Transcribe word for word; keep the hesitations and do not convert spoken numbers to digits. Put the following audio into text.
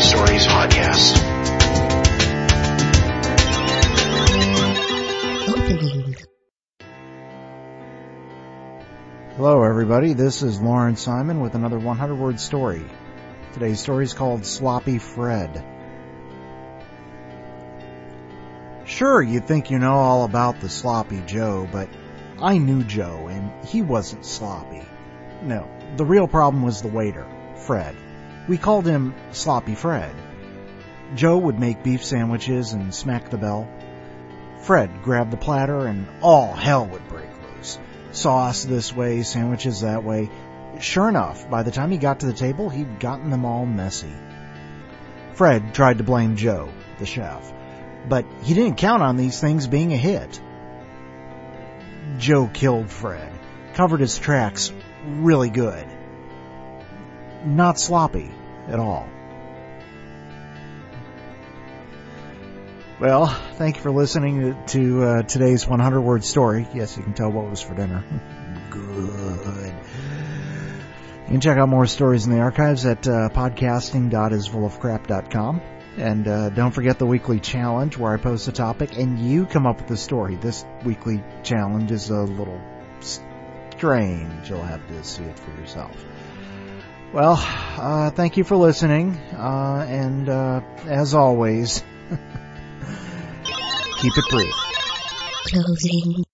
Stories podcast. Opening. Hello everybody, this is Lauren Simon with another one hundred word story. Today's story is called Sloppy Fred. Sure, you think you know all about the Sloppy Joe, but I knew Joe, and he wasn't sloppy. No, the real problem was the waiter, Fred. We called him Sloppy Fred. Joe would make beef sandwiches and smack the bell. Fred grabbed the platter and all hell would break loose. Sauce this way, sandwiches that way. Sure enough, by the time he got to the table, he'd gotten them all messy. Fred tried to blame Joe, the chef, but he didn't count on these things being a hit. Joe killed Fred, covered his tracks really good. Not sloppy at all. Well, thank you for listening to uh, today's one hundred word story. Yes, you can tell what was for dinner. Good. You can check out more stories in the archives at uh, podcasting dot is full of crap dot com. And uh, don't forget the weekly challenge where I post a topic and you come up with the story. This weekly challenge is a little strange. You'll have to see it for yourself. Well, uh, thank you for listening. Uh, and uh, as always, keep it brief. Closing.